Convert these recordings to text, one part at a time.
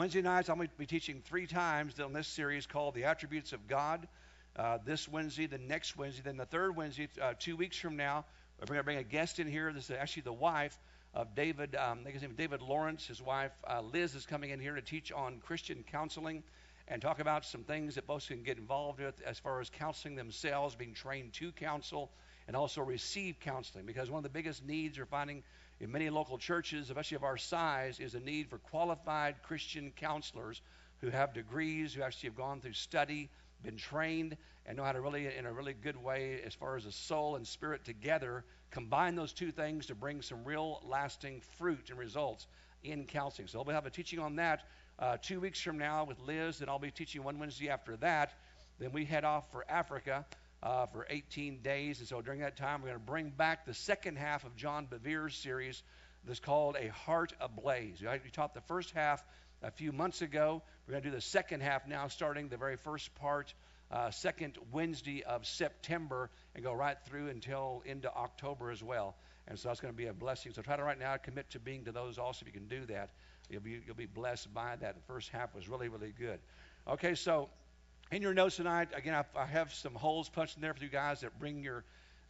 Wednesday nights, I'm going to be teaching 3 times on this series called The Attributes of God. This Wednesday, the next Wednesday, then the third Wednesday, 2 weeks from now, we're going to bring a guest in here. This is actually the wife of David, I think his name is David Lawrence. His wife, Liz, is coming in here to teach on Christian counseling and talk about some things that folks can get involved with as far as counseling themselves, being trained to counsel, and also receive counseling. Because one of the biggest needs we're finding in many local churches, especially of our size, is a need for qualified Christian counselors who have degrees, who actually have gone through study, been trained, and know how to really, in a really good way, as far as the soul and spirit together, combine those two things to bring some real lasting fruit and results in counseling. So we'll have a teaching on that 2 weeks from now with Liz, and I'll be teaching one Wednesday after that. Then we head off for Africa for 18 days, and so during that time, we're going to bring back the second half of John Bevere's series that's called A Heart Ablaze. We taught the first half a few months ago. We're going to do the second half now, starting the very first part, second Wednesday of September, and go right through until into October as well. And so that's going to be a blessing. So try to right now commit to being to those also. If you can do that, you'll be blessed by that. The first half was really, really good. Okay, so in your notes tonight, again, I have some holes punched in there for you guys that bring your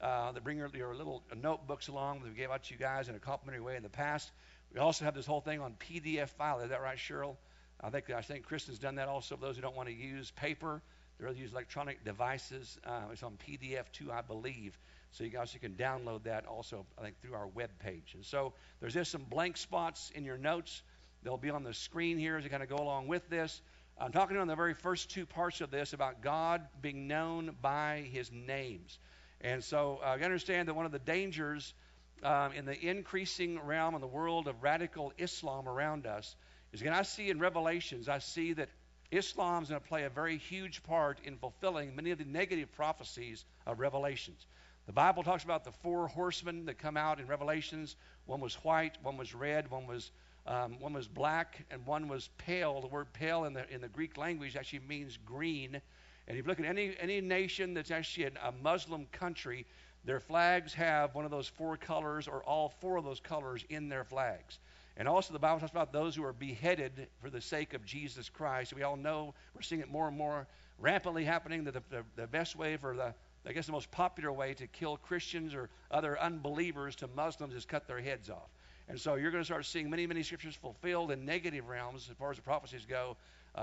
little notebooks along that we gave out to you guys in a complimentary way in the past. We also have this whole thing on PDF file. Is that right, Cheryl? I think Kristen's done that also. For those who don't want to use paper, they rather use electronic devices. It's on PDF too, I believe. So you can download that also, I think, through our web page. And so there's just some blank spots in your notes. They'll be on the screen here as you kind of go along with this. I'm talking on the very first 2 parts of this about God being known by his names. And so you understand that one of the dangers in the increasing realm in the world of radical Islam around us is, again, I see in Revelations, I see that Islam is going to play a very huge part in fulfilling many of the negative prophecies of Revelations. The Bible talks about the 4 horsemen that come out in Revelations. One was white, one was red, one was black, and one was pale. The word pale in the Greek language actually means green. And if you look at any nation that's actually a Muslim country, their flags have one of those 4 colors or all 4 of those colors in their flags. And also the Bible talks about those who are beheaded for the sake of Jesus Christ. We all know, we're seeing it more and more rampantly happening, that the best way for the most popular way to kill Christians or other unbelievers to Muslims is cut their heads off. And so you're going to start seeing many, many scriptures fulfilled in negative realms as far as the prophecies go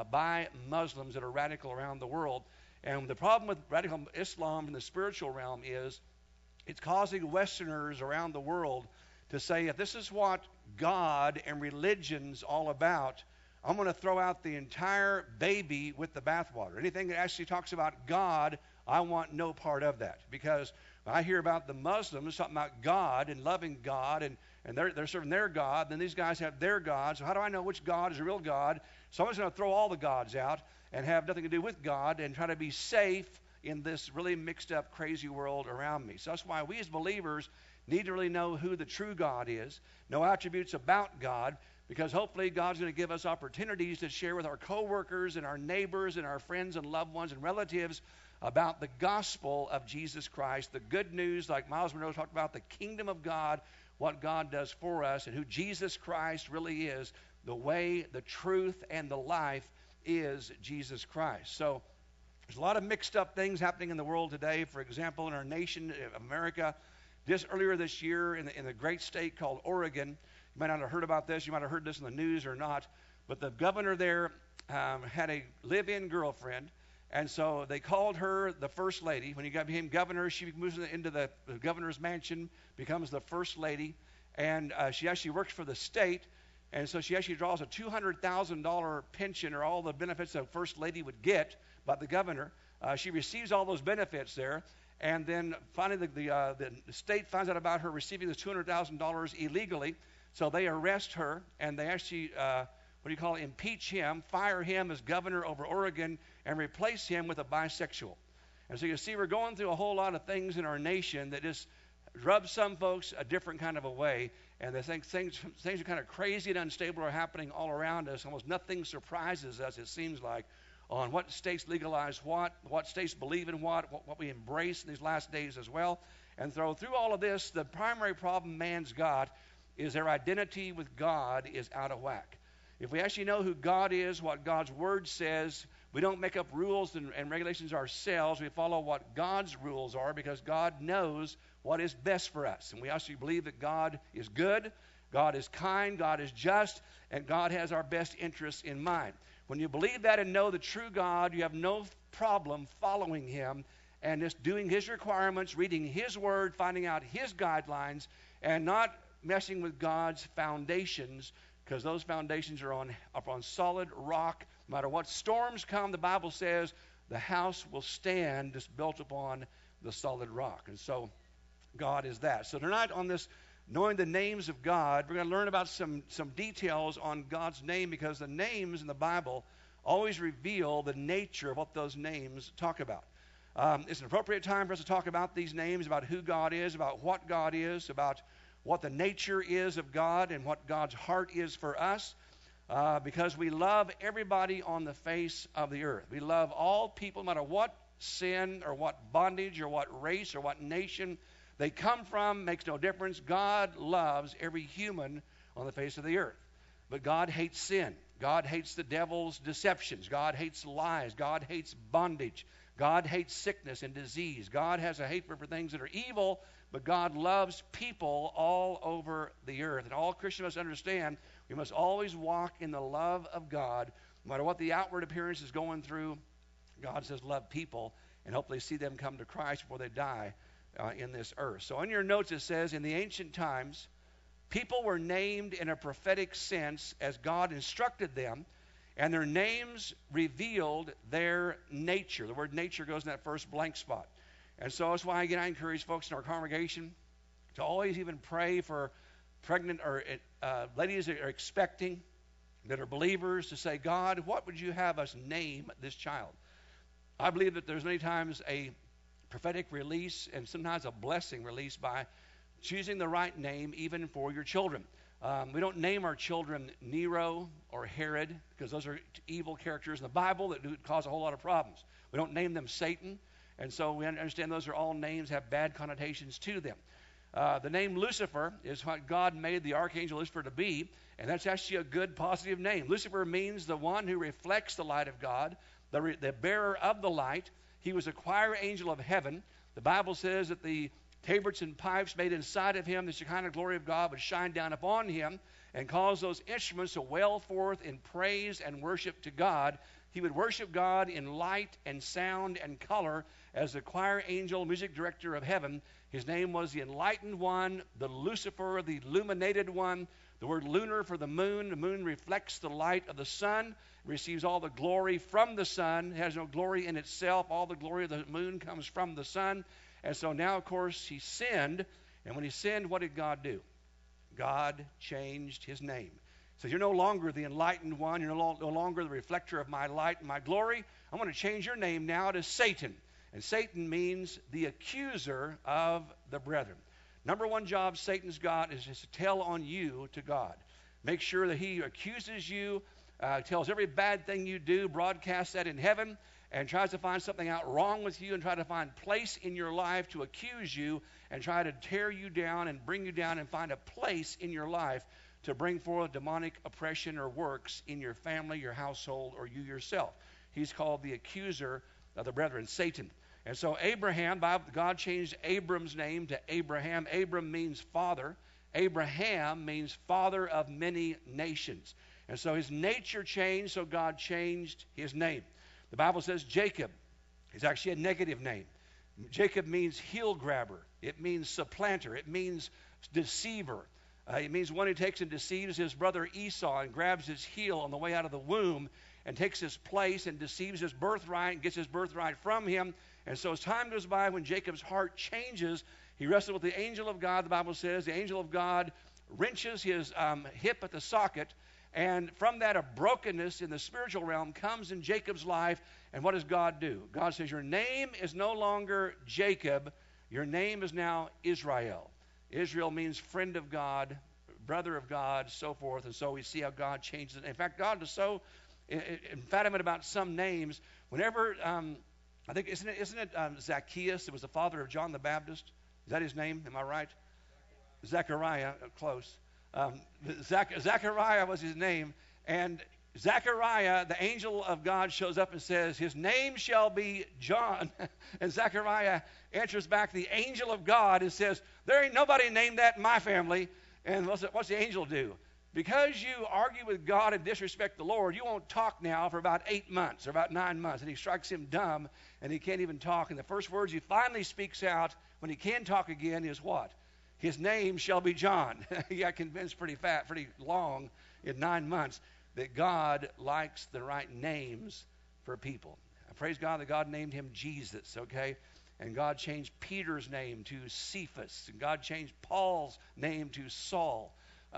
by Muslims that are radical around the world. And the problem with radical Islam in the spiritual realm is it's causing Westerners around the world to say, if this is what God and religion's all about, I'm going to throw out the entire baby with the bathwater. Anything that actually talks about God, I want no part of that. Because when I hear about the Muslims talking about God and loving God and they're serving their God, then these guys have their God. So how do I know which God is a real God? So I'm just going to throw all the gods out and have nothing to do with God and try to be safe in this really mixed up, crazy world around me. So that's why we as believers need to really know who the true God is, know attributes about God, because hopefully God's going to give us opportunities to share with our coworkers and our neighbors and our friends and loved ones and relatives about the gospel of Jesus Christ, the good news, like Miles Monroe talked about, the kingdom of God, what God does for us, and who Jesus Christ really is. The way, the truth, and the life is Jesus Christ. So there's a lot of mixed up things happening in the world today. For example, in our nation, America, just earlier this year in the great state called Oregon, you might not have heard about this, you might have heard this in the news or not, but the governor there had a live-in girlfriend, and so they called her the First Lady. When he became governor, she moves into the governor's mansion, becomes the First Lady, and she actually works for the state, and so she actually draws a $200,000 pension or all the benefits a First Lady would get by the governor. She receives all those benefits there. And then finally the state finds out about her receiving this $200,000 illegally. So they arrest her and they actually, impeach him, fire him as governor over Oregon, and replace him with a bisexual. And so you see, we're going through a whole lot of things in our nation that just rub some folks a different kind of a way. And they think things are kind of crazy and unstable are happening all around us. Almost nothing surprises us, it seems like, on what states legalize what states believe in what we embrace in these last days as well. And so through all of this, the primary problem man's got is their identity with God is out of whack. If we actually know who God is, what God's Word says, we don't make up rules and regulations ourselves. We follow what God's rules are because God knows what is best for us. And we actually believe that God is good, God is kind, God is just, and God has our best interests in mind. When you believe that and know the true God, you have no problem following Him and just doing His requirements, reading His Word, finding out His guidelines, and not messing with God's foundations, because those foundations are upon solid rock. No matter what storms come, the Bible says the house will stand just built upon the solid rock. And so God is that. So tonight on this knowing the names of God, we're going to learn about some details on God's name, because the names in the Bible always reveal the nature of what those names talk about. It's an appropriate time for us to talk about these names, about who God is, about what God is, about what the nature is of God and what God's heart is for us, because we love everybody on the face of the earth. We love all people, no matter what sin or what bondage or what race or what nation they come from, makes no difference. God loves every human on the face of the earth. But God hates sin. God hates the devil's deceptions. God hates lies. God hates bondage. God hates sickness and disease. God has a hatred for things that are evil, but God loves people all over the earth. And all Christians must understand, we must always walk in the love of God. No matter what the outward appearance is going through, God says love people, and hopefully see them come to Christ before they die in this earth. So in your notes it says, in the ancient times, people were named in a prophetic sense as God instructed them, and their names revealed their nature. The word nature goes in that first blank spot. And so that's why, again, I encourage folks in our congregation to always even pray for pregnant or ladies that are expecting, that are believers, to say, God, what would you have us name this child? I believe that there's many times a prophetic release and sometimes a blessing released by choosing the right name even for your children. We don't name our children Nero or Herod, because those are evil characters in the Bible that do cause a whole lot of problems. We don't name them Satan. And so we understand those are all names, have bad connotations to them. The name Lucifer is what God made the archangel Lucifer to be, and that's actually a good, positive name. Lucifer means the one who reflects the light of God, the bearer of the light. He was a choir angel of heaven. The Bible says that the tabrets and pipes made inside of him, the Shekinah glory of God would shine down upon him and cause those instruments to wail forth in praise and worship to God. He would worship God in light and sound and color as the choir angel, music director of heaven. His name was the Enlightened One, the Lucifer, the Illuminated One. The word lunar for the moon. The moon reflects the light of the sun, receives all the glory from the sun. It has no glory in itself. All the glory of the moon comes from the sun. And so now, of course, he sinned. And when he sinned, what did God do? God changed his name. So you're no longer the Enlightened One. You're no longer the reflector of my light and my glory. I'm going to change your name now to Satan. And Satan means the accuser of the brethren. Number one job Satan's got is just to tell on you to God. Make sure that he accuses you, tells every bad thing you do, broadcasts that in heaven, and tries to find something out wrong with you and try to find place in your life to accuse you and try to tear you down and bring you down and find a place in your life to bring forth demonic oppression or works in your family, your household, or you yourself. He's called the accuser of the brethren, Satan. And so Abraham, God changed Abram's name to Abraham. Abram means father. Abraham means father of many nations. And so his nature changed, so God changed his name. The Bible says Jacob is actually a negative name. Jacob means heel grabber. It means supplanter. It means deceiver. It means one who takes and deceives his brother Esau and grabs his heel on the way out of the womb and takes his place and deceives his birthright and gets his birthright from him. And so as time goes by, when Jacob's heart changes, he wrestled with the angel of God. The Bible says the angel of God wrenches his hip at the socket, and from that a brokenness in the spiritual realm comes in Jacob's life. And what does God do? God says, your name is no longer Jacob. Your name is now Israel. Israel means friend of God, brother of God, so forth. And so we see how God changes it. In fact, God is so emphatic about some names. Whenever, I think, isn't it Zacchaeus? It was the father of John the Baptist. Is that his name? Am I right? Zechariah, close. Zechariah was his name. And Zechariah, the angel of God, shows up and says, his name shall be John. And Zechariah answers back, the angel of God, and says, there ain't nobody named that in my family. And what's the angel do? Because you argue with God and disrespect the Lord, you won't talk now for about 8 months or about 9 months. And he strikes him dumb, and he can't even talk. And the first words he finally speaks out when he can talk again is what? His name shall be John. He got convinced pretty long in 9 months that God likes the right names for people. I praise God that God named him Jesus, okay? And God changed Peter's name to Cephas. And God changed Paul's name to Saul.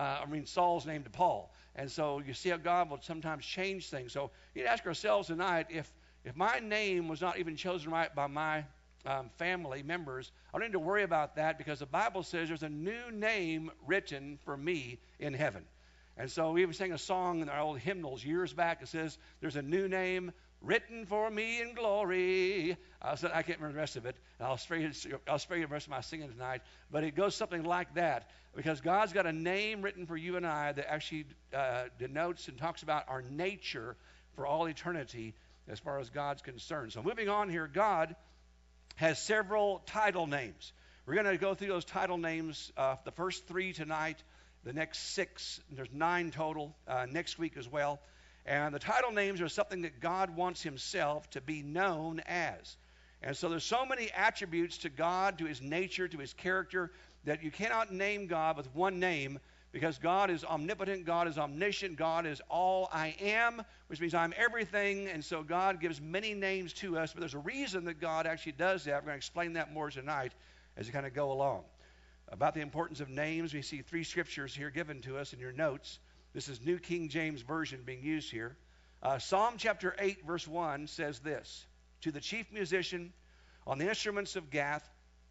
Saul's name to Paul. And so you see how God will sometimes change things. So you ask ourselves tonight, if my name was not even chosen right by my family members, I don't need to worry about that, because the Bible says there's a new name written for me in heaven. And so we even sang a song in our old hymnals years back. It says, there's a new name written for me in glory. I can't remember the rest of it. I'll spare you the rest of my singing tonight. But it goes something like that, because God's got a name written for you and I that actually denotes and talks about our nature for all eternity as far as God's concerned. So moving on here, God has several title names. We're going to go through those title names, the first 3 tonight, the next 6, there's 9 total, next week as well. And the title names are something that God wants himself to be known as. And so there's so many attributes to God, to his nature, to his character, that you cannot name God with one name, because God is omnipotent, God is omniscient, God is all I am, which means I'm everything. And so God gives many names to us, but there's a reason that God actually does that. We're going to explain that more tonight as we kind of go along. About the importance of names, we see 3 scriptures here given to us in your notes. This is New King James Version being used here. Psalm chapter 8, verse 1 says this: to the chief musician on the instruments of Gath,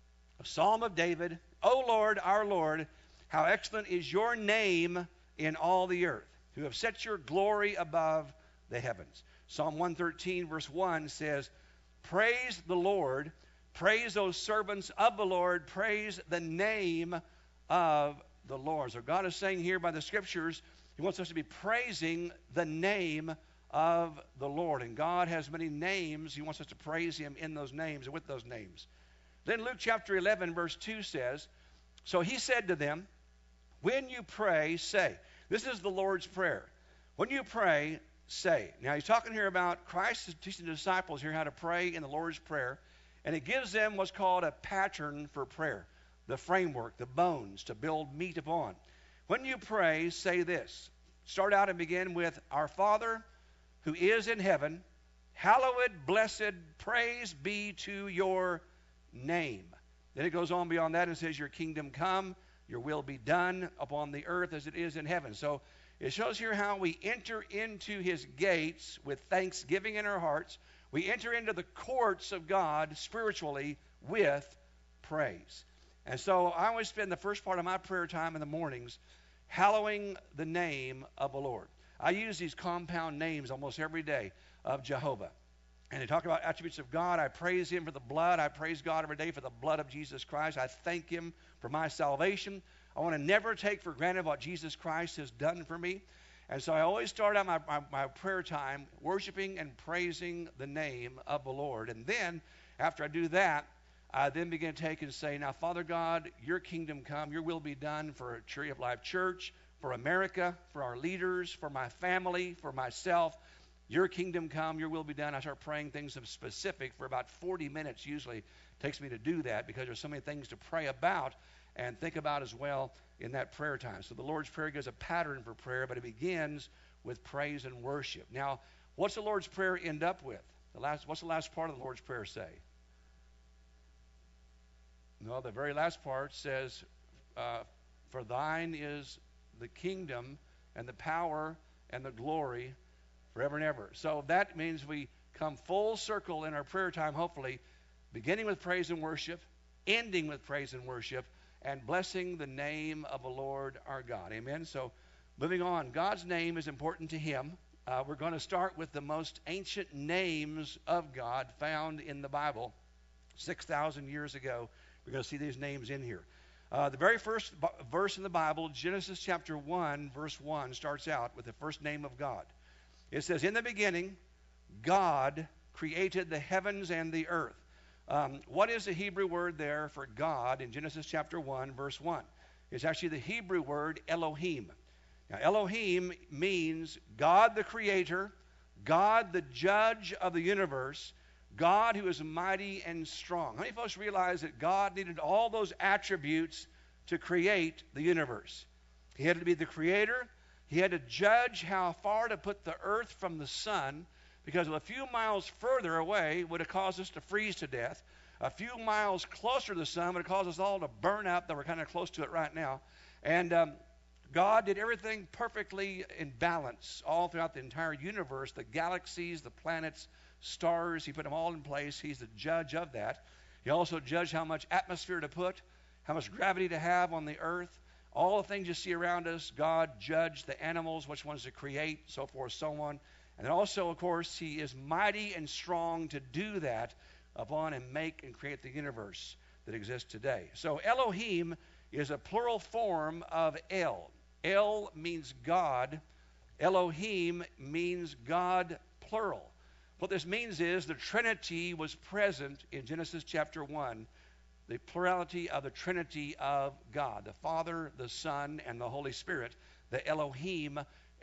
a psalm of David, O Lord, our Lord, how excellent is your name in all the earth, who have set your glory above the heavens. Psalm 113, verse 1 says, praise the Lord, praise those servants of the Lord, praise the name of the Lord. So God is saying here by the scriptures, he wants us to be praising the name of the Lord. And God has many names. He wants us to praise him in those names and with those names. Then Luke chapter 11, verse 2 says, so he said to them, when you pray, say. This is the Lord's Prayer. When you pray, say. Now he's talking here about Christ is teaching the disciples here how to pray in the Lord's Prayer. And it gives them what's called a pattern for prayer, the framework, the bones to build meat upon. When you pray, say this. Start out and begin with, our Father who is in heaven, hallowed, blessed, praise be to your name. Then it goes on beyond that and says, your kingdom come, your will be done upon the earth as it is in heaven. So it shows here how we enter into his gates with thanksgiving in our hearts. We enter into the courts of God spiritually with praise. And so I always spend the first part of my prayer time in the mornings hallowing the name of the Lord. I use these compound names almost every day of Jehovah. And they talk about attributes of God. I praise him for the blood. I praise God every day for the blood of Jesus Christ. I thank him for my salvation. I want to never take for granted what Jesus Christ has done for me. And so I always start out my prayer time worshiping and praising the name of the Lord. And then after I do that, I then begin to take and say, now, Father God, your kingdom come, your will be done for Tree of Life Church, for America, for our leaders, for my family, for myself. Your kingdom come, your will be done. I start praying things of specific for about 40 minutes usually. It takes me to do that because there's so many things to pray about and think about as well in that prayer time. So the Lord's Prayer gives a pattern for prayer, but it begins with praise and worship. Now, what's the Lord's Prayer end up with? What's the last part of the Lord's Prayer say? No, the very last part says, for thine is the kingdom and the power and the glory forever and ever. So that means we come full circle in our prayer time, hopefully, beginning with praise and worship, ending with praise and worship, and blessing the name of the Lord our God. Amen? So moving on, God's name is important to him. We're going to start with the most ancient names of God found in the Bible 6,000 years ago. We're going to see these names in here. The very first verse in the Bible, Genesis chapter 1, verse 1, starts out with the first name of God. It says, in the beginning, God created the heavens and the earth. What is the Hebrew word there for God in Genesis chapter 1, verse 1? It's actually the Hebrew word Elohim. Now, Elohim means God the creator, God the judge of the universe, God who is mighty and strong. How many folks realize that God needed all those attributes to create the universe? He had to be the creator. He had to judge how far to put the earth from the sun, because a few miles further away would have caused us to freeze to death. A few miles closer to the sun would have caused us all to burn up, that we're kind of close to it right now. And God did everything perfectly in balance all throughout the entire universe, the galaxies, the planets, stars. He put them all in place. He's the judge of that. He also judged how much atmosphere to put, how much gravity to have on the earth. All the things you see around us, God judged the animals, which ones to create, so forth, so on. And then also, of course, he is mighty and strong to do that upon and make and create the universe that exists today. So Elohim is a plural form of El. El means God. Elohim means God, plural. What this means is the Trinity was present in Genesis chapter 1, the plurality of the Trinity of God, the Father, the Son, and the Holy Spirit, the Elohim.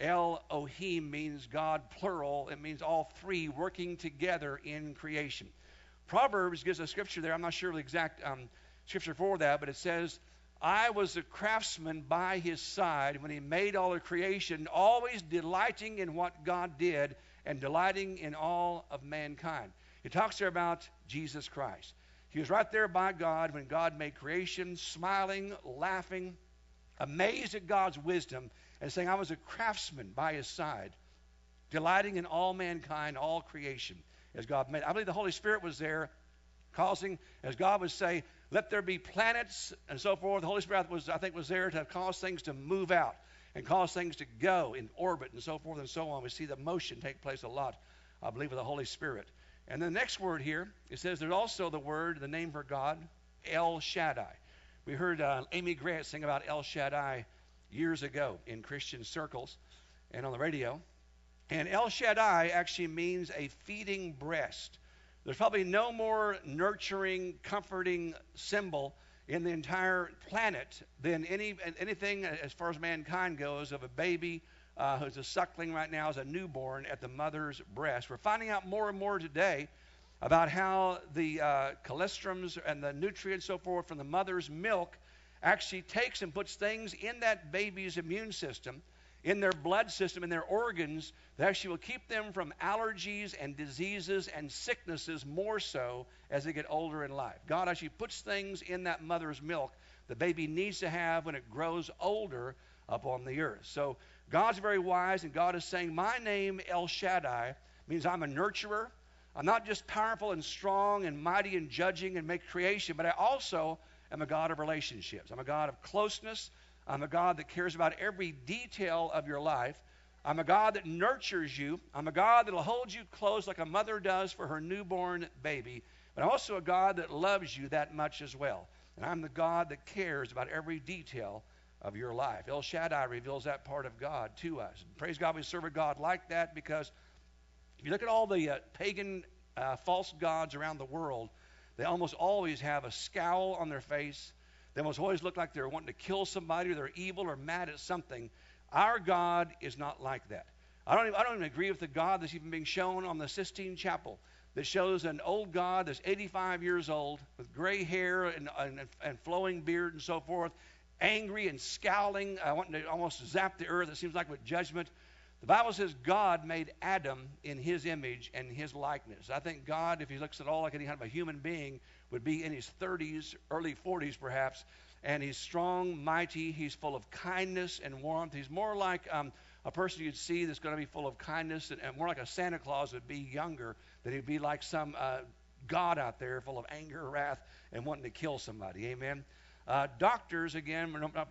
Elohim means God, plural. It means all three working together in creation. Proverbs gives a scripture there. I'm not sure the exact scripture for that, but it says, I was a craftsman by his side when he made all of creation, always delighting in what God did and delighting in all of mankind. It talks there about Jesus Christ. He was right there by God when God made creation, smiling, laughing, amazed at God's wisdom, and saying, I was a craftsman by his side, delighting in all mankind, all creation, as God made. I believe the Holy Spirit was there, causing, as God would say, let there be planets and so forth. The Holy Spirit was there to cause things to move out and cause things to go in orbit and so forth and so on. We see the motion take place a lot, I believe, with the Holy Spirit. And the next word here, it says there's also the name for God, El Shaddai. We heard Amy Grant sing about El Shaddai years ago in Christian circles and on the radio. And El Shaddai actually means a feeding breast. There's probably no more nurturing, comforting symbol in the entire planet than anything as far as mankind goes of a baby who's a suckling right now, as a newborn at the mother's breast. We're finding out more and more today about how the cholesterol and the nutrients so forth from the mother's milk actually takes and puts things in that baby's immune system, in their blood system, in their organs, that actually will keep them from allergies and diseases and sicknesses more so as they get older in life. God actually puts things in that mother's milk the baby needs to have when it grows older upon the earth. So God's very wise, and God is saying, my name, El Shaddai, means I'm a nurturer. I'm not just powerful and strong and mighty and judging and make creation, but I also am a God of relationships. I'm a God of closeness. I'm a God that cares about every detail of your life. I'm a God that nurtures you. I'm a God that will hold you close like a mother does for her newborn baby. But I'm also a God that loves you that much as well. And I'm the God that cares about every detail of your life. El Shaddai reveals that part of God to us. And praise God, we serve a God like that, because if you look at all the pagan false gods around the world, they almost always have a scowl on their face. They almost always look like they're wanting to kill somebody, or they're evil or mad at something. Our God is not like that. I don't even agree with the God that's even being shown on the Sistine Chapel, that shows an old God that's 85 years old with gray hair and flowing beard and so forth, angry and scowling, wanting to almost zap the earth, it seems like, with judgment. The Bible says God made Adam in his image and his likeness. I think God, if he looks at all like any kind of a human being, would be in his 30s, early 40s perhaps, and he's strong, mighty, he's full of kindness and warmth. He's more like a person you'd see that's going to be full of kindness, and more like a Santa Claus would be younger, than he'd be like some God out there full of anger, wrath, and wanting to kill somebody. Amen. Doctors, again,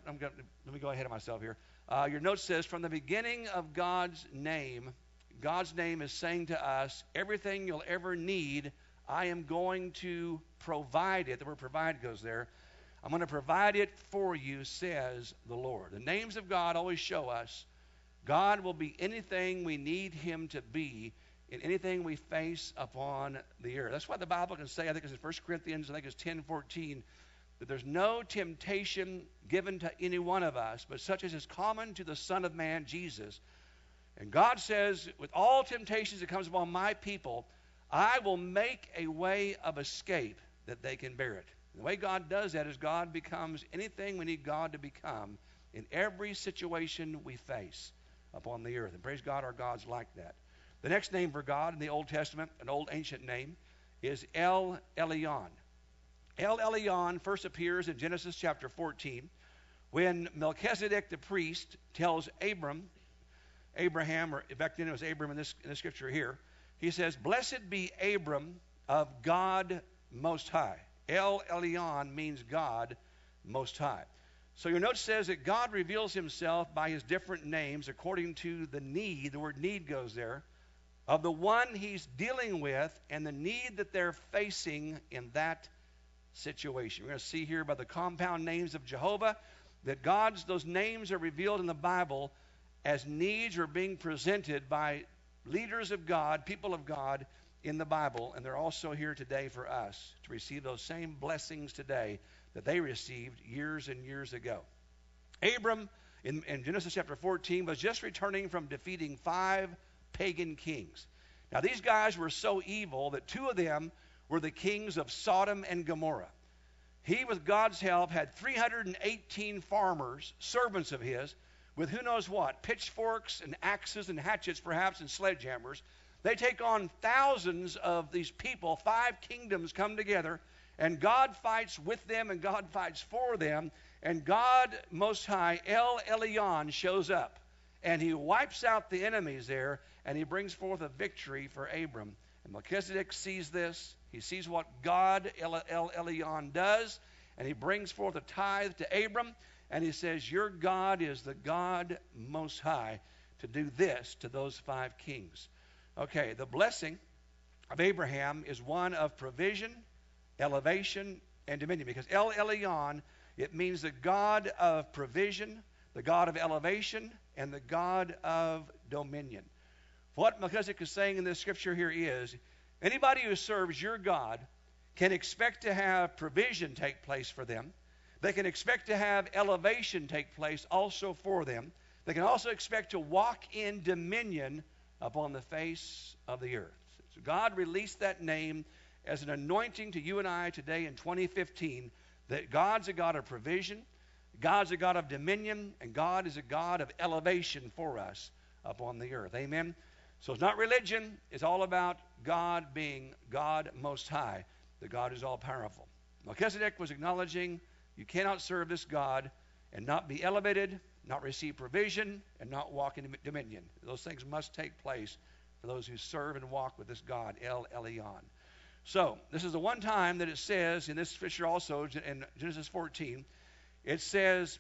let me go ahead of myself here. Your note says, from the beginning of God's name is saying to us, everything you'll ever need, I am going to provide it. The word provide goes there. I'm going to provide it for you, says the Lord. The names of God always show us God will be anything we need him to be in anything we face upon the earth. That's why the Bible can say, I think it's in 1 Corinthians, I think it's 10:14, that there's no temptation given to any one of us, but such as is common to the Son of Man, Jesus. And God says, with all temptations that comes upon my people, I will make a way of escape that they can bear it. And the way God does that is God becomes anything we need God to become in every situation we face upon the earth. And praise God, our God's like that. The next name for God in the Old Testament, an old ancient name, is El Elyon. El Elyon first appears in Genesis chapter 14 when Melchizedek the priest tells Abraham, or back then it was Abram in this scripture here, he says, "Blessed be Abram of God Most High." El Elyon means God Most High. So your note says that God reveals himself by his different names according to the need, the word need goes there, of the one he's dealing with and the need that they're facing in that situation. We're going to see here by the compound names of Jehovah that those names are revealed in the Bible as needs are being presented by leaders of God, people of God in the Bible, and they're also here today for us to receive those same blessings today that they received years and years ago. Abram, in Genesis chapter 14, was just returning from defeating 5 pagan kings. Now, these guys were so evil that 2 of them were the kings of Sodom and Gomorrah. He, with God's help, had 318 farmers, servants of his, with who knows what, pitchforks and axes and hatchets perhaps and sledgehammers. They take on thousands of these people. 5 kingdoms come together, and God fights with them and God fights for them. And God Most High, El Elyon, shows up. And he wipes out the enemies there, and he brings forth a victory for Abram. And Melchizedek sees this. He sees what God, El Elyon, does, and he brings forth a tithe to Abram, and he says, your God is the God Most High to do this to those 5 kings. Okay, the blessing of Abraham is one of provision, elevation, and dominion. Because El Elyon, it means the God of provision, the God of elevation, and the God of dominion. What Melchizedek is saying in this scripture here is, anybody who serves your God can expect to have provision take place for them. They can expect to have elevation take place also for them. They can also expect to walk in dominion upon the face of the earth. So God released that name as an anointing to you and I today in 2015, that God's a God of provision, God's a God of dominion, and God is a God of elevation for us upon the earth. Amen? So it's not religion. It's all about God being God Most High, the God who's all-powerful. Melchizedek was acknowledging you cannot serve this God and not be elevated, not receive provision, and not walk in dominion. Those things must take place for those who serve and walk with this God, El Elyon. So this is the one time that it says in this scripture also in Genesis 14, it says,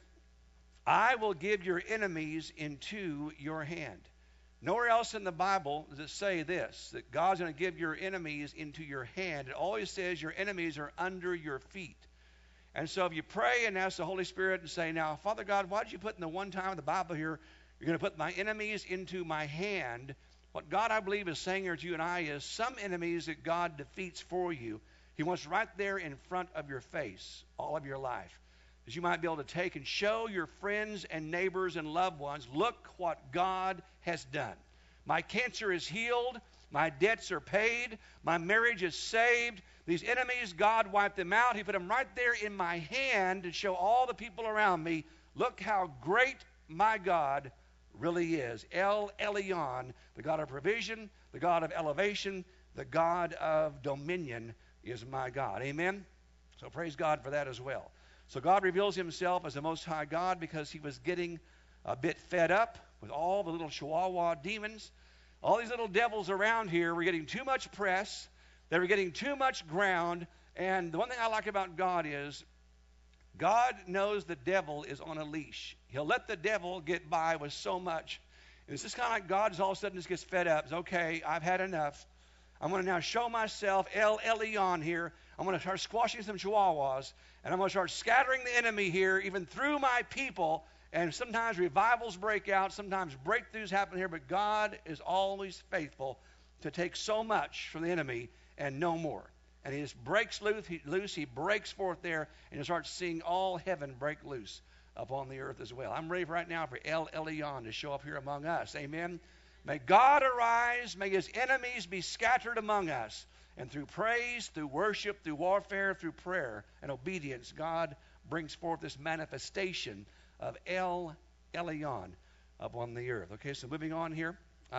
I will give your enemies into your hand. Nowhere else in the Bible does it say this, that God's going to give your enemies into your hand. It always says your enemies are under your feet. And so if you pray and ask the Holy Spirit and say, now, Father God, why did you put in the one time in the Bible here, you're going to put my enemies into my hand? What God, I believe, is saying here to you and I is some enemies that God defeats for you, he wants right there in front of your face all of your life. That you might be able to take and show your friends and neighbors and loved ones, look what God has done. My cancer is healed. My debts are paid. My marriage is saved. These enemies, God wiped them out. He put them right there in my hand to show all the people around me, look how great my God really is. El Elyon, the God of provision, the God of elevation, the God of dominion is my God. Amen? So praise God for that as well. So God reveals himself as the Most High God because he was getting a bit fed up with all the little chihuahua demons. All these little devils around here were getting too much press. They were getting too much ground. And the one thing I like about God is God knows the devil is on a leash. He'll let the devil get by with so much. And it's just kind of like God is all of a sudden just gets fed up. It's okay, I've had enough. I'm going to now show myself El Elyon here. I'm going to start squashing some chihuahuas, and I'm going to start scattering the enemy here, even through my people. And sometimes revivals break out, sometimes breakthroughs happen here, but God is always faithful to take so much from the enemy and no more. And he just breaks loose, he breaks forth there, and you start seeing all heaven break loose upon the earth as well. I'm ready right now for El Elyon to show up here among us. Amen. May God arise, may his enemies be scattered among us. And through praise, through worship, through warfare, through prayer and obedience, God brings forth this manifestation of El Elyon upon the earth. Okay, so moving on here.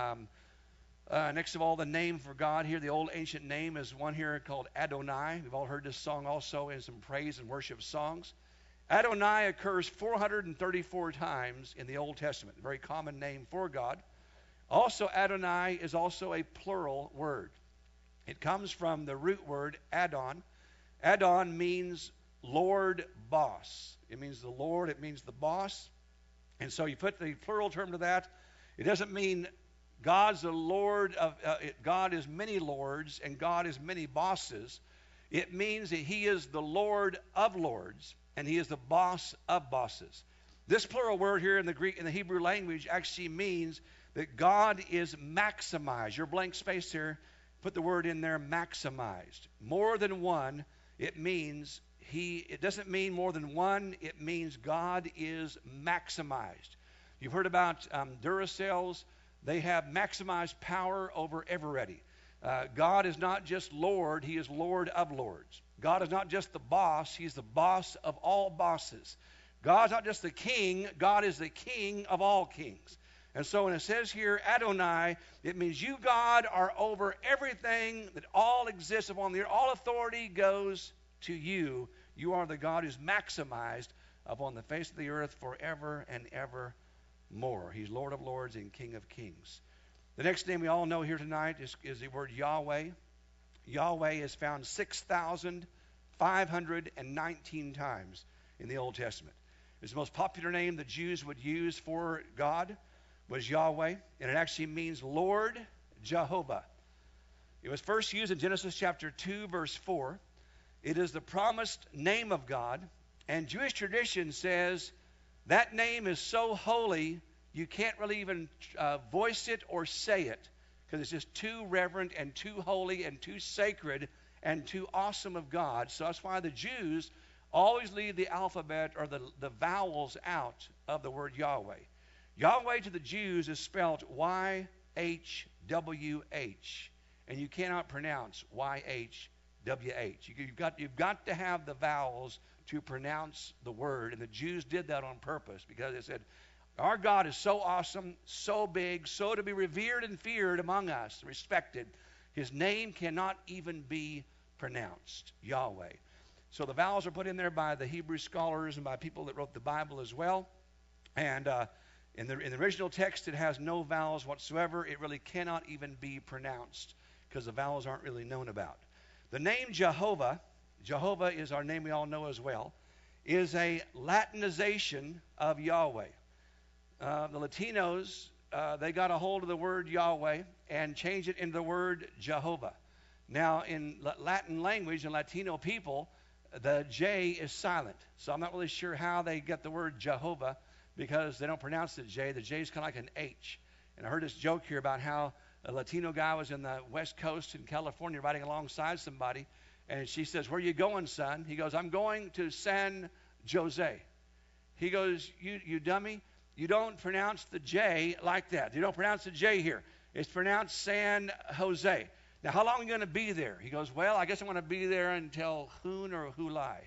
Next of all, the name for God here, the old ancient name is one here called Adonai. We've all heard this song also in some praise and worship songs. Adonai occurs 434 times in the Old Testament, a very common name for God. Also, Adonai is also a plural word. It comes from the root word Adon. Adon means Lord boss. It means the Lord, it means the boss. And so you put the plural term to that. It doesn't mean God's the Lord of, God is many lords and God is many bosses. It means that he is the Lord of lords and he is the boss of bosses. This plural word here in the Greek, in the Hebrew language, actually means that God is maximized. Your blank space here, put the word in there, maximized. More than one, it means it doesn't mean more than one, it means God is maximized. You've heard about Duracells. They have maximized power over Eveready. God is not just Lord, he is Lord of lords. God is not just the boss, he's the boss of all bosses. God's not just the king, God is the king of all kings. And so when it says here, Adonai, it means you, God, are over everything that all exists upon the earth. All authority goes to you. You are the God who's maximized upon the face of the earth forever and ever more. He's Lord of lords and King of kings. The next name we all know here tonight is the word Yahweh. Yahweh is found 6,519 times in the Old Testament. It's the most popular name the Jews would use for God was Yahweh, and it actually means Lord Jehovah. It was first used in Genesis chapter 2, verse 4. It is the promised name of God, and Jewish tradition says that name is so holy you can't really even voice it or say it because it's just too reverent and too holy and too sacred and too awesome of God. So that's why the Jews always leave the alphabet or the vowels out of the word Yahweh. Yahweh to the Jews is spelled Y-H-W-H, and you cannot pronounce Y-H-W-H. You've got to have the vowels to pronounce the word, and the Jews did that on purpose because they said, our God is so awesome, so big, so to be revered and feared among us, respected. His name cannot even be pronounced, Yahweh. So the vowels are put in there by the Hebrew scholars and by people that wrote the Bible as well. And in the original text, it has no vowels whatsoever. It really cannot even be pronounced because the vowels aren't really known about. The name Jehovah, Jehovah is our name we all know as well, is a Latinization of Yahweh. The Latinos, they got a hold of the word Yahweh and changed it into the word Jehovah. Now, in Latin language and Latino people, the J is silent. So I'm not really sure how they get the word Jehovah because they don't pronounce the J. The J is kind of like an H. And I heard this joke here about how a Latino guy was in the West Coast in California riding alongside somebody, and she says, where are you going, son? He goes, I'm going to San Jose. He goes, you dummy, you don't pronounce the J like that. You don't pronounce the J here. It's pronounced San Jose. Now, how long are you going to be there? He goes, well, I guess I'm going to be there until Hoon or Hulai.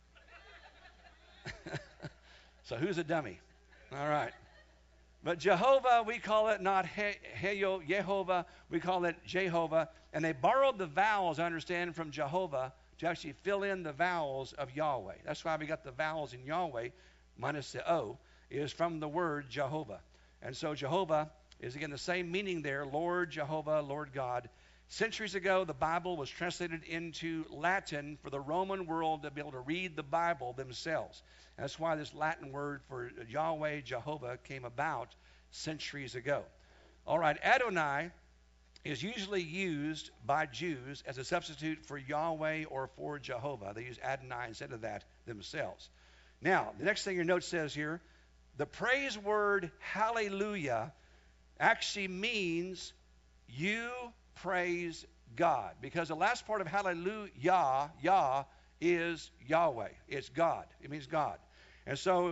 So who's a dummy? All right. But Jehovah, we call it not Yehovah, we call it Jehovah. And they borrowed the vowels, I understand, from Jehovah to actually fill in the vowels of Yahweh. That's why we got the vowels in Yahweh, minus the O, is from the word Jehovah. And so Jehovah is, again, the same meaning there, Lord Jehovah, Lord God. Centuries ago, the Bible was translated into Latin for the Roman world to be able to read the Bible themselves. That's why this Latin word for Yahweh, Jehovah, came about centuries ago. All right, Adonai is usually used by Jews as a substitute for Yahweh or for Jehovah. They use Adonai instead of that themselves. Now, the next thing your note says here, the praise word hallelujah actually means you praise God. Because the last part of hallelujah, Yah, is Yahweh. It's God. It means God. And so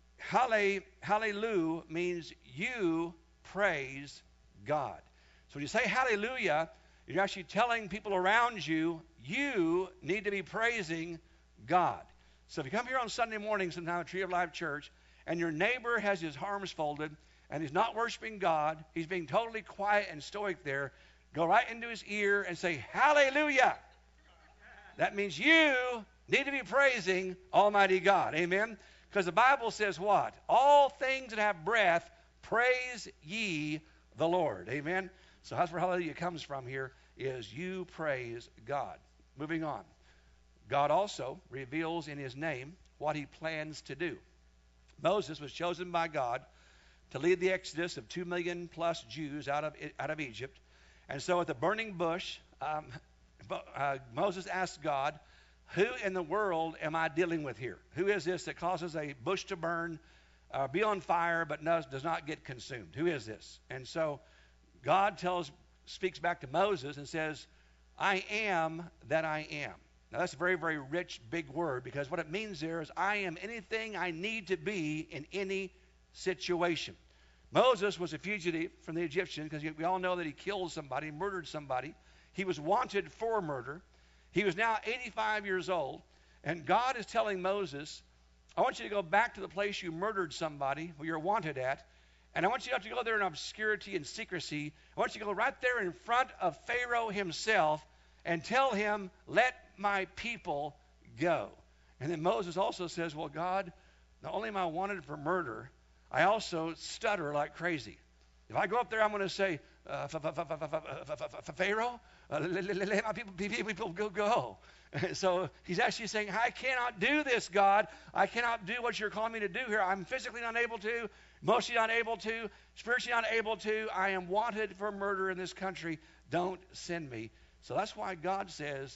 hallelujah means you praise God. So when you say hallelujah, you're actually telling people around you, you need to be praising God. So if you come here on Sunday morning sometime at Tree of Life Church, and your neighbor has his arms folded, and he's not worshiping God, he's being totally quiet and stoic there, go right into his ear and say, hallelujah. That means you need to be praising Almighty God. Amen? Because the Bible says what? All things that have breath, praise ye the Lord. Amen? So that's where hallelujah comes from here, is you praise God. Moving on. God also reveals in his name what he plans to do. Moses was chosen by God to lead the exodus of 2 million plus Jews out of Egypt. And so at the burning bush, Moses asked God, who in the world am I dealing with here? Who is this that causes a bush to burn, be on fire, but does not get consumed? Who is this? And so God speaks back to Moses and says, I am that I am. Now that's a very, very rich, big word, because what it means there is I am anything I need to be in any situation. Moses was a fugitive from the Egyptians because we all know that he killed somebody, murdered somebody. He was wanted for murder. He was now 85 years old, and God is telling Moses, I want you to go back to the place you murdered somebody, where you're wanted at, and I want you not to go there in obscurity and secrecy. I want you to go right there in front of Pharaoh himself and tell him, let my people go. And then Moses also says, well, God, not only am I wanted for murder, I also stutter like crazy. If I go up there, I'm going to say, Pharaoh, let my people go. So he's actually saying, I cannot do this, God. I cannot do what you're calling me to do here. I'm physically not able to, emotionally not able to, spiritually not able to. I am wanted for murder in this country. Don't send me. So that's why God says,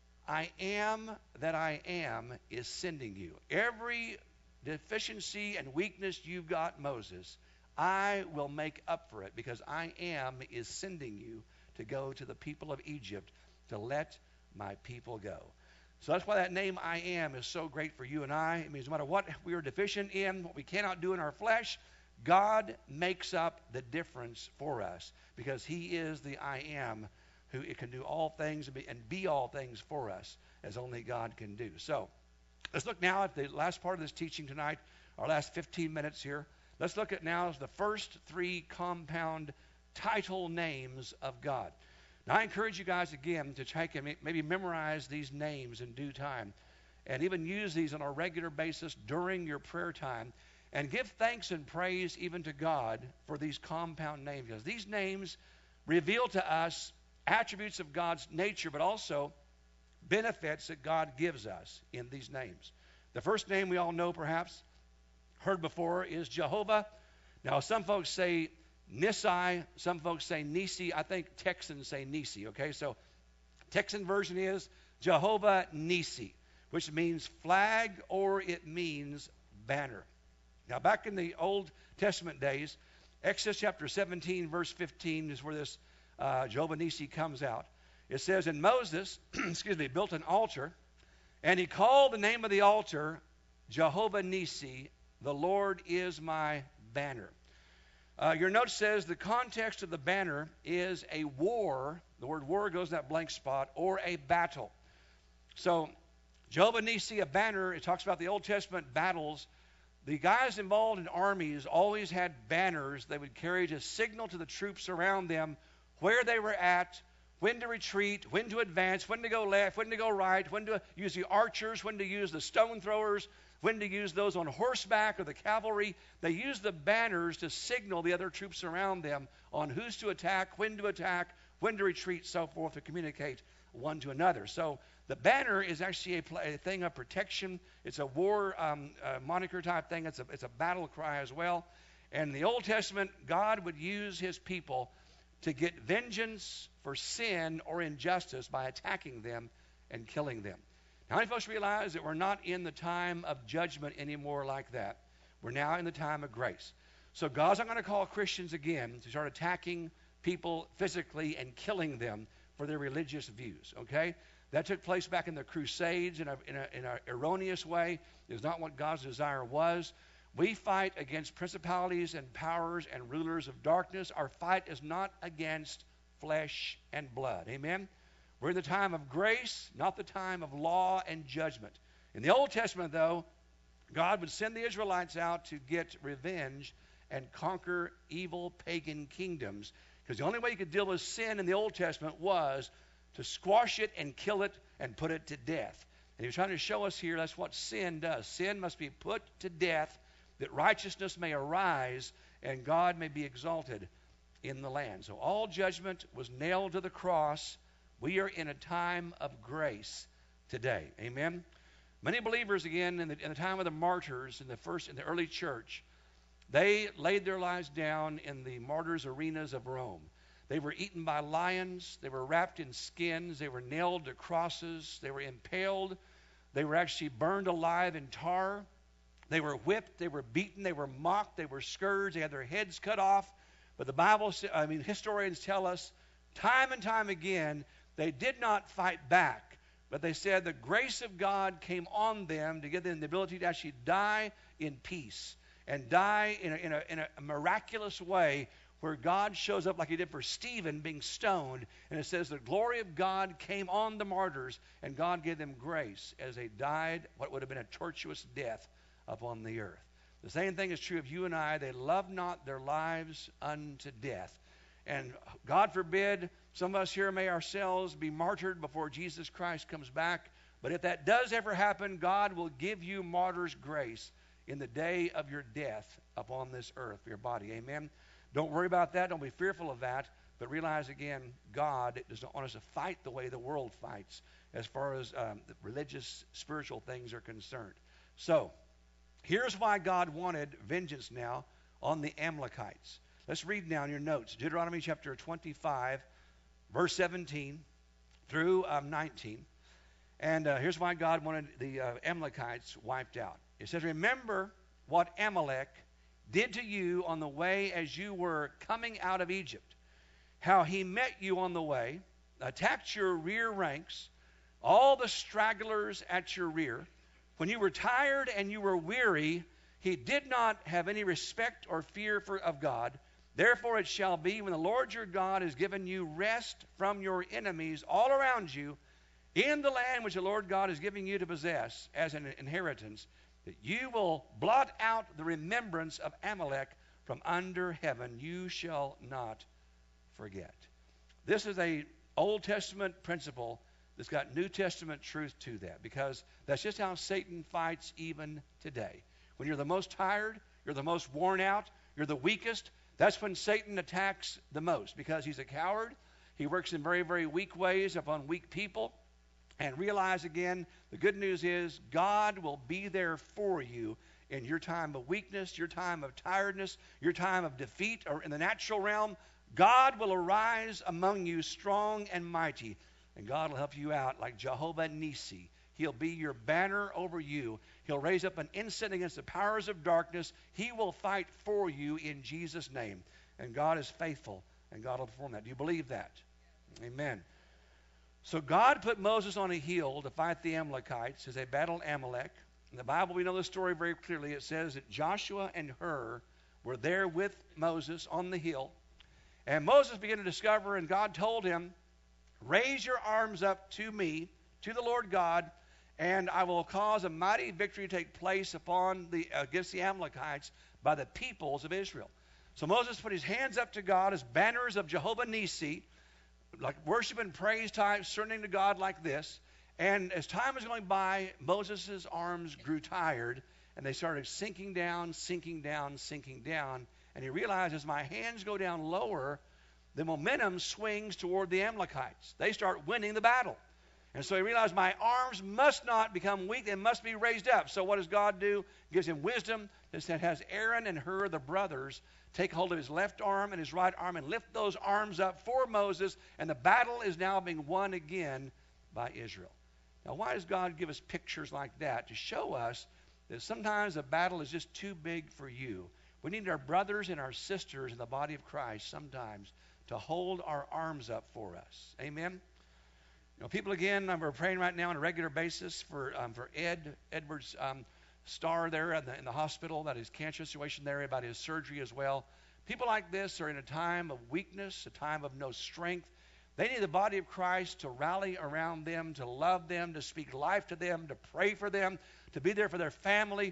I am that I am is sending you. Every deficiency and weakness you've got, Moses, I will make up for it, because I am is sending you to go to the people of Egypt to let my people go. So that's why that name I am is so great for you and I. It means no matter what we are deficient in, what we cannot do in our flesh, God makes up the difference for us, because he is the I am, who can do all things and be all things for us as only God can do. So let's look now at the last part of this teaching tonight, our last 15 minutes here. Let's look at now the first three compound title names of God. Now, I encourage you guys again to take and maybe memorize these names in due time, and even use these on a regular basis during your prayer time, and give thanks and praise even to God for these compound names. Because these names reveal to us attributes of God's nature, but also benefits that God gives us in these names. The first name we all know, perhaps, heard before, is Jehovah. Now, some folks say Nissi, some folks say Nisi. I think Texans say Nisi, okay? So Texan version is Jehovah Nisi, which means flag, or it means banner. Now, back in the Old Testament days, Exodus chapter 17, verse 15 is where this Jehovah Nisi comes out. It says, and Moses, built an altar, and he called the name of the altar Jehovah Nisi, the Lord is my banner. Your note says the context of the banner is a war. The word war goes in that blank spot, or a battle. So Jehovah Nisi, a banner, it talks about the Old Testament battles. The guys involved in armies always had banners they would carry to signal to the troops around them where they were at, when to retreat, when to advance, when to go left, when to go right, when to use the archers, when to use the stone throwers, when to use those on horseback or the cavalry. They used the banners to signal the other troops around them on who's to attack, when to retreat, so forth, to communicate one to another. So the banner is actually a thing of protection. It's a war moniker type thing. It's a battle cry as well. And in the Old Testament, God would use his people to get vengeance for sin or injustice by attacking them and killing them. Now, how many folks realize that we're not in the time of judgment anymore like that? We're now in the time of grace. So God's not going to call Christians again to start attacking people physically and killing them for their religious views, okay? That took place back in the Crusades in an erroneous way. It was not what God's desire was. We fight against principalities and powers and rulers of darkness. Our fight is not against flesh and blood. Amen? We're in the time of grace, not the time of law and judgment. In the Old Testament, though, God would send the Israelites out to get revenge and conquer evil pagan kingdoms. Because the only way you could deal with sin in the Old Testament was to squash it and kill it and put it to death. And he was trying to show us here that's what sin does. Sin must be put to death that righteousness may arise and God may be exalted in the land. So all judgment was nailed to the cross. We are in a time of grace today. Amen? Many believers, again, in the time of the martyrs in the early church, they laid their lives down in the martyrs' arenas of Rome. They were eaten by lions. They were wrapped in skins. They were nailed to crosses. They were impaled. They were actually burned alive in tar. They were whipped. They were beaten. They were mocked. They were scourged. They had their heads cut off. But historians tell us time and time again, they did not fight back. But they said the grace of God came on them to give them the ability to actually die in peace and die in a miraculous way where God shows up like he did for Stephen being stoned. And it says the glory of God came on the martyrs and God gave them grace as they died what would have been a tortuous death upon the earth. The same thing is true of you and I. They love not their lives unto death. And God forbid some of us here may ourselves be martyred before Jesus Christ comes back. But if that does ever happen, God will give you martyr's grace in the day of your death upon this earth for your body. Amen? Don't worry about that. Don't be fearful of that. But realize again, God does not want us to fight the way the world fights as far as the religious, spiritual things are concerned. So, here's why God wanted vengeance now on the Amalekites. Let's read now in your notes. Deuteronomy chapter 25, verse 17 through 19. And here's why God wanted the Amalekites wiped out. It says, remember what Amalek did to you on the way as you were coming out of Egypt, how he met you on the way, attacked your rear ranks, all the stragglers at your rear. When you were tired and you were weary, he did not have any respect or fear of God. Therefore it shall be, when the Lord your God has given you rest from your enemies all around you, in the land which the Lord God is giving you to possess as an inheritance, that you will blot out the remembrance of Amalek from under heaven. You shall not forget. This is an Old Testament principle that's got New Testament truth to that, because that's just how Satan fights even today. When you're the most tired, you're the most worn out, you're the weakest, that's when Satan attacks the most, because he's a coward. He works in very, very weak ways upon weak people. And realize again, the good news is God will be there for you in your time of weakness, your time of tiredness, your time of defeat, or in the natural realm. God will arise among you strong and mighty, and God will help you out like Jehovah Nissi. He'll be your banner over you. He'll raise up an ensign against the powers of darkness. He will fight for you in Jesus' name. And God is faithful, and God will perform that. Do you believe that? Amen. So God put Moses on a hill to fight the Amalekites as they battled Amalek. In the Bible, we know the story very clearly. It says that Joshua and Hur were there with Moses on the hill. And Moses began to discover, and God told him, raise your arms up to me, to the Lord God, and I will cause a mighty victory to take place against the Amalekites by the peoples of Israel. So Moses put his hands up to God as banners of Jehovah Nissi, like worship and praise time, turning to God like this. And as time was going by, Moses' arms grew tired, and they started sinking down, sinking down, sinking down. And he realized, as my hands go down lower, the momentum swings toward the Amalekites. They start winning the battle. And so he realized, my arms must not become weak. They must be raised up. So what does God do? He gives him wisdom that has Aaron and Hur, the brothers, take hold of his left arm and his right arm and lift those arms up for Moses, and the battle is now being won again by Israel. Now, why does God give us pictures like that? To show us that sometimes a battle is just too big for you. We need our brothers and our sisters in the body of Christ sometimes to hold our arms up for us. Amen? You know, people, again, we're praying right now on a regular basis for Edward's Star there in the hospital, about his cancer situation there, about his surgery as well. People like this are in a time of weakness, a time of no strength. They need the body of Christ to rally around them, to love them, to speak life to them, to pray for them, to be there for their family.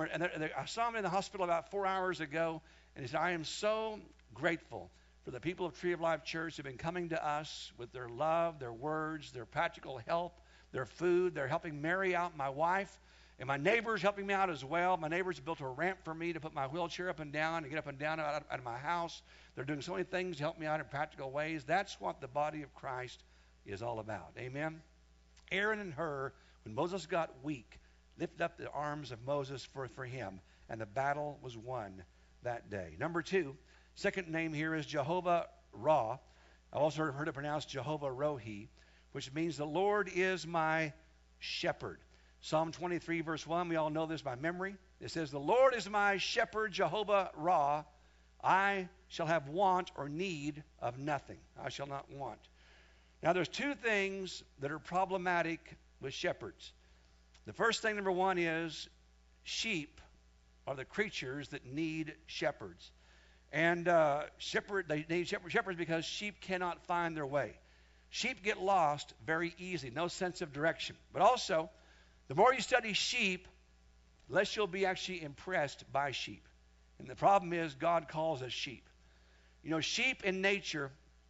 I saw him in the hospital about 4 hours ago, and he said, I am so grateful for the people of Tree of Life Church who have been coming to us with their love, their words, their practical help, their food. They're helping marry out my wife. And my neighbor's helping me out as well. My neighbors built a ramp for me to put my wheelchair up and down and get up and down out of my house. They're doing so many things to help me out in practical ways. That's what the body of Christ is all about. Amen? Aaron and Hur, when Moses got weak, lifted up the arms of Moses for him, and the battle was won that day. Number two, second name here is Jehovah Ra. I also heard it pronounced Jehovah Rohi, which means the Lord is my shepherd. Psalm 23, verse 1, we all know this by memory. It says, the Lord is my shepherd, Jehovah Ra. I shall have want or need of nothing. I shall not want. Now, there's two things that are problematic with shepherds. The first thing, number one, is sheep are the creatures that need shepherds. And they need shepherds because sheep cannot find their way. Sheep get lost very easy, no sense of direction. But also, the more you study sheep, the less you'll be actually impressed by sheep. And the problem is God calls us sheep. You know, sheep in nature,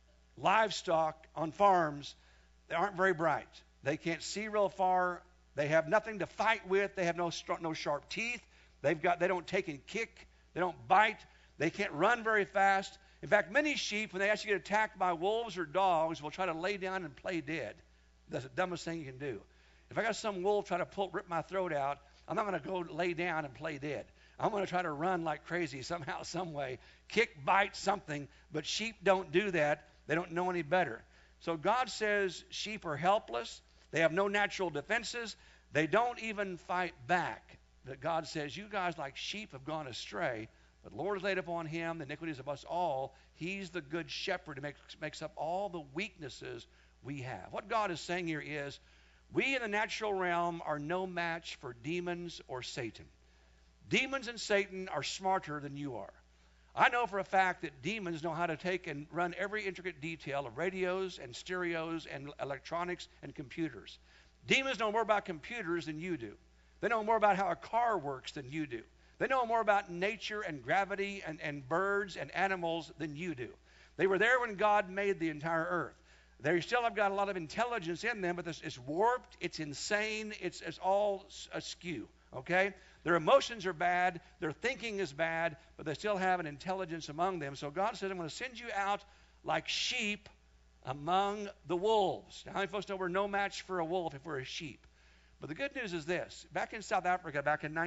livestock on farms, they aren't very bright. They can't see real far. They have nothing to fight with. They have no sharp teeth. They don't take and kick. They don't bite. They can't run very fast. In fact, many sheep, when they actually get attacked by wolves or dogs, will try to lay down and play dead. That's the dumbest thing you can do. If I got some wolf trying to rip my throat out, I'm not going to go lay down and play dead. I'm going to try to run like crazy somehow, some way, kick, bite, something. But sheep don't do that. They don't know any better. So God says sheep are helpless. They have no natural defenses. They don't even fight back. But God says, you guys like sheep have gone astray, but the Lord has laid upon him the iniquities of us all. He's the good shepherd who makes up all the weaknesses we have. What God is saying here is, we in the natural realm are no match for demons or Satan. Demons and Satan are smarter than you are. I know for a fact that demons know how to take and run every intricate detail of radios and stereos and electronics and computers. Demons know more about computers than you do. They know more about how a car works than you do. They know more about nature and gravity and birds and animals than you do. They were there when God made the entire earth. They still have got a lot of intelligence in them, but it's warped, it's insane, it's all askew, okay? Their emotions are bad, their thinking is bad, but they still have an intelligence among them. So God said, I'm going to send you out like sheep among the wolves. Now, how many folks know we're no match for a wolf if we're a sheep? But the good news is this. Back in South Africa, back in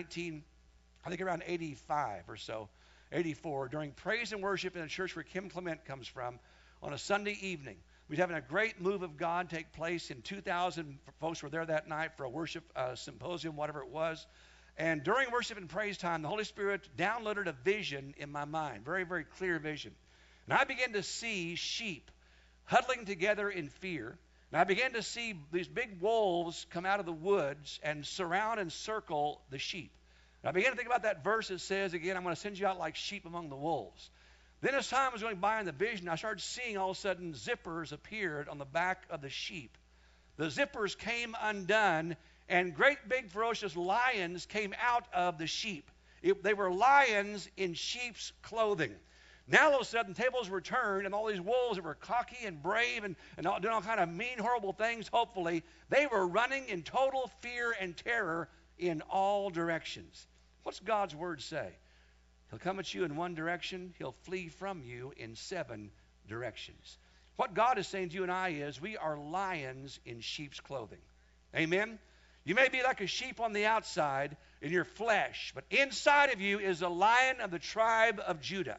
around 85 or so, 84, during praise and worship in the church where Kim Clement comes from, on a Sunday evening, we were having a great move of God take place. In 2,000 folks were there that night for a worship symposium, whatever it was. And during worship and praise time, the Holy Spirit downloaded a vision in my mind, very, very clear vision. And I began to see sheep huddling together in fear. And I began to see these big wolves come out of the woods and surround and circle the sheep. And I began to think about that verse that says, again, I'm going to send you out like sheep among the wolves. Then as time was going by in the vision, I started seeing all of a sudden zippers appeared on the back of the sheep. The zippers came undone, and great big ferocious lions came out of the sheep. They were lions in sheep's clothing. Now all of a sudden tables were turned, and all these wolves that were cocky and brave and doing all kind of mean, horrible things, hopefully, they were running in total fear and terror in all directions. What's God's word say? He'll come at you in one direction. He'll flee from you in 7 directions. What God is saying to you and I is we are lions in sheep's clothing. Amen? You may be like a sheep on the outside in your flesh, but inside of you is a lion of the tribe of Judah.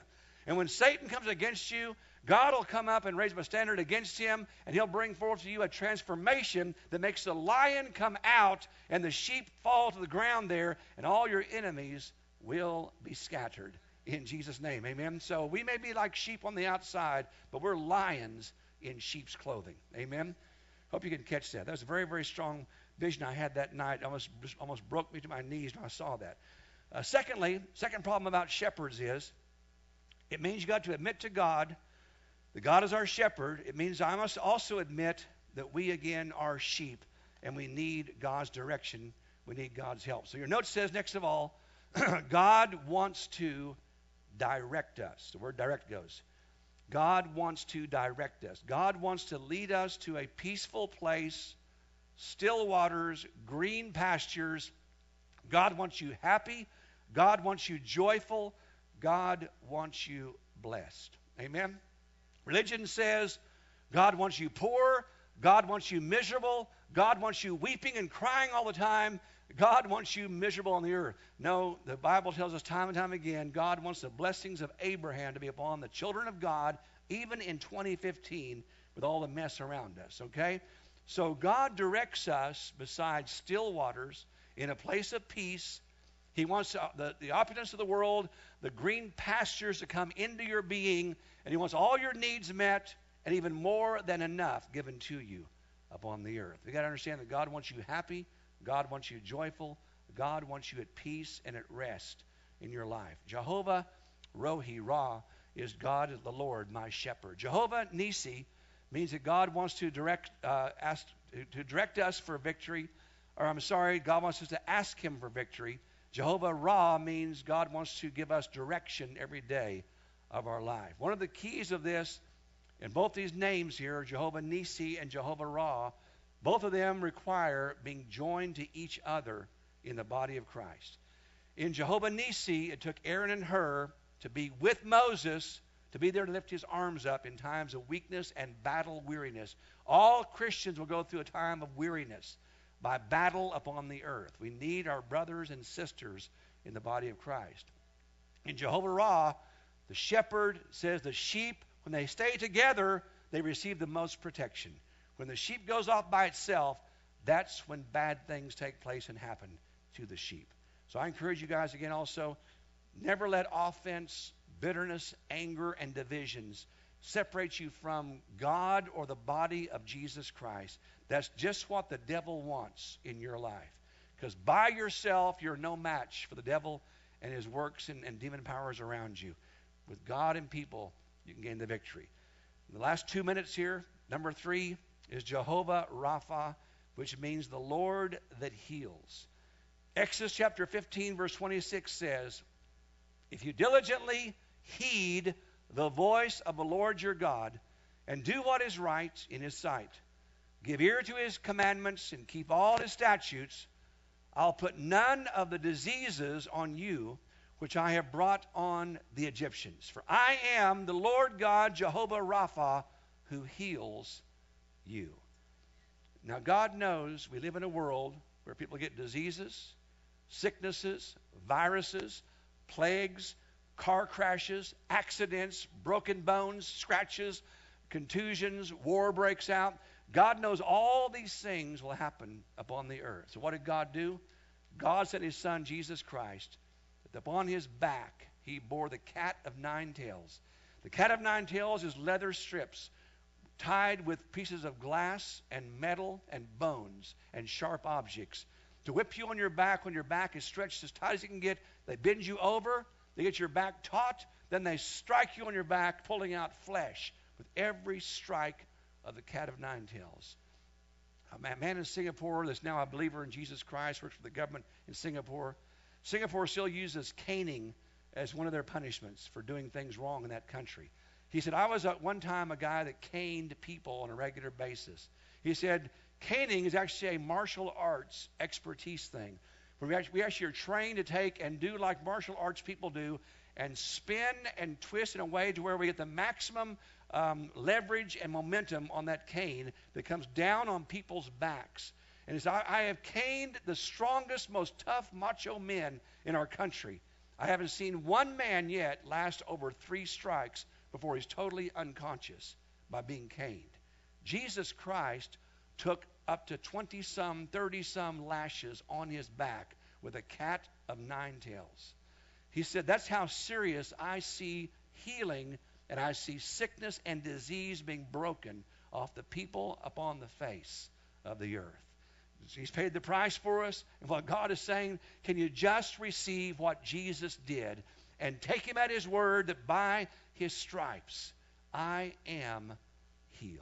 And when Satan comes against you, God will come up and raise up a standard against him, and he'll bring forth to you a transformation that makes the lion come out and the sheep fall to the ground there, and all your enemies will be scattered in Jesus' name. Amen. So we may be like sheep on the outside, but we're lions in sheep's clothing. Amen. Hope you can catch that. That was a very, very strong vision I had that night. Almost broke me to my knees when I saw that. Second problem about shepherds is it means you got to admit to God that God is our shepherd. It means I must also admit that we, again, are sheep, and we need God's direction. We need God's help. So your note says, next of all, God wants to direct us. The word direct goes. God wants to direct us. God wants to lead us to a peaceful place, still waters, green pastures. God wants you happy. God wants you joyful. God wants you blessed. Amen? Religion says God wants you poor. God wants you miserable. God wants you weeping and crying all the time. God wants you miserable on the earth. No, the Bible tells us time and time again, God wants the blessings of Abraham to be upon the children of God, even in 2015, with all the mess around us, okay? So God directs us beside still waters in a place of peace. He wants the opulence of the world, the green pastures to come into your being, and he wants all your needs met and even more than enough given to you upon the earth. You've got to understand that God wants you happy. God wants you joyful. God wants you at peace and at rest in your life. Jehovah Rohi Ra is God is the Lord, my shepherd. Jehovah Nisi means that God wants to direct us for victory. God wants us to ask him for victory. Jehovah Ra means God wants to give us direction every day of our life. One of the keys of this, in both these names here, Jehovah Nisi and Jehovah Ra, both of them require being joined to each other in the body of Christ. In Jehovah Nisi, it took Aaron and Hur to be with Moses, to be there to lift his arms up in times of weakness and battle weariness. All Christians will go through a time of weariness by battle upon the earth. We need our brothers and sisters in the body of Christ. In Jehovah Ra, the shepherd says the sheep, when they stay together, they receive the most protection. When the sheep goes off by itself, that's when bad things take place and happen to the sheep. So I encourage you guys again also, never let offense, bitterness, anger, and divisions separate you from God or the body of Jesus Christ. That's just what the devil wants in your life. Because by yourself, you're no match for the devil and his works and demon powers around you. With God and people, you can gain the victory. In the last 2 minutes here, number 3 is Jehovah Rapha, which means the Lord that heals. Exodus chapter 15, verse 26 says, if you diligently heed the voice of the Lord your God and do what is right in his sight, give ear to his commandments and keep all his statutes, I'll put none of the diseases on you which I have brought on the Egyptians. For I am the Lord God, Jehovah Rapha, who heals you. Now, God knows we live in a world where people get diseases, sicknesses, viruses, plagues, car crashes, accidents, broken bones, scratches, contusions, war breaks out. God knows all these things will happen upon the earth. So what did God do? God sent his son, Jesus Christ, that upon his back he bore the cat of 9 tails. The cat of 9 tails is leather strips tied with pieces of glass and metal and bones and sharp objects to whip you on your back when your back is stretched as tight as you can get. They bend you over, they get your back taut, then they strike you on your back, pulling out flesh with every strike of the cat of 9 tails. A man in Singapore that's now a believer in Jesus Christ, works for the government in Singapore. Singapore still uses caning as one of their punishments for doing things wrong in that country. He said, I was at one time a guy that caned people on a regular basis. He said, caning is actually a martial arts expertise thing. We actually are trained to take and do like martial arts people do and spin and twist in a way to where we get the maximum leverage and momentum on that cane that comes down on people's backs. And he said, I have caned the strongest, most tough macho men in our country. I haven't seen one man yet last over 3 strikes before he's totally unconscious by being caned. Jesus Christ took up to 20-some, 30-some lashes on his back with a cat of 9 tails. He said, that's how serious I see healing, and I see sickness and disease being broken off the people upon the face of the earth. He's paid the price for us. And what God is saying, can you just receive what Jesus did and take him at his word that by his stripes I am healed?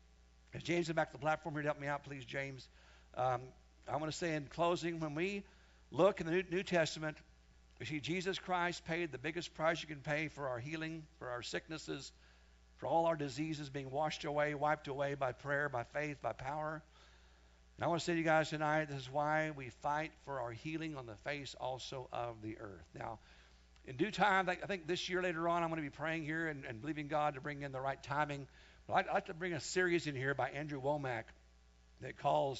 As James is back to the platform here to help me out, please, James. I want to say in closing, when we look in the New Testament, we see Jesus Christ paid the biggest price you can pay for our healing, for our sicknesses, for all our diseases being washed away, wiped away by prayer, by faith, by power. And I want to say to you guys tonight, this is why we fight for our healing on the face also of the earth. Now, in due time, I think this year later on, I'm going to be praying here and believing God to bring in the right timing. But I'd like to bring a series in here by Andrew Womack that calls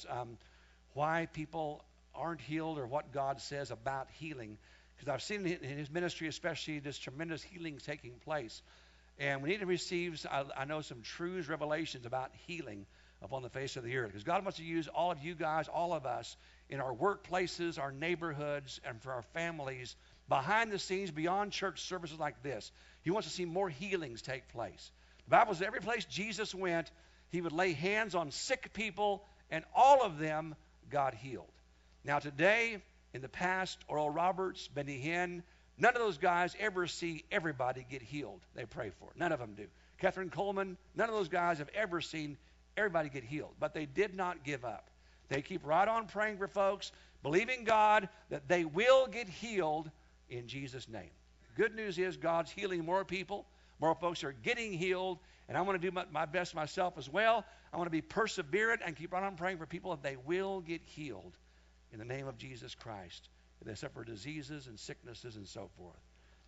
Why People Aren't Healed, or What God Says About Healing. Because I've seen in his ministry especially this tremendous healing taking place. And we need to receive, I know, some truths, revelations about healing upon the face of the earth. Because God wants to use all of you guys, all of us, in our workplaces, our neighborhoods, and for our families, behind the scenes, beyond church services like this. He wants to see more healings take place. The Bible says every place Jesus went, he would lay hands on sick people, and all of them got healed. Now today, in the past, Oral Roberts, Benny Hinn, none of those guys ever see everybody get healed they pray for. None of them do. Catherine Coleman, none of those guys have ever seen everybody get healed. But they did not give up. They keep right on praying for folks, believing God that they will get healed in Jesus' name. Good news is God's healing more people. More folks are getting healed. And I want to do my best myself as well. I want to be perseverant and keep right on praying for people that they will get healed in the name of Jesus Christ. They suffer diseases and sicknesses and so forth.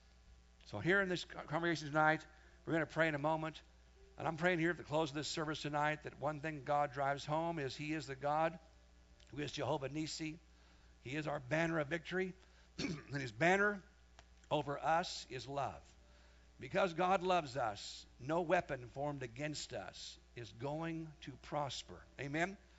So here in this congregation tonight, we're going to pray in a moment. And I'm praying here at the close of this service tonight that one thing God drives home is he is the God who is Jehovah Nissi. He is our banner of victory. And his banner over us is love. Because God loves us, no weapon formed against us is going to prosper. Amen?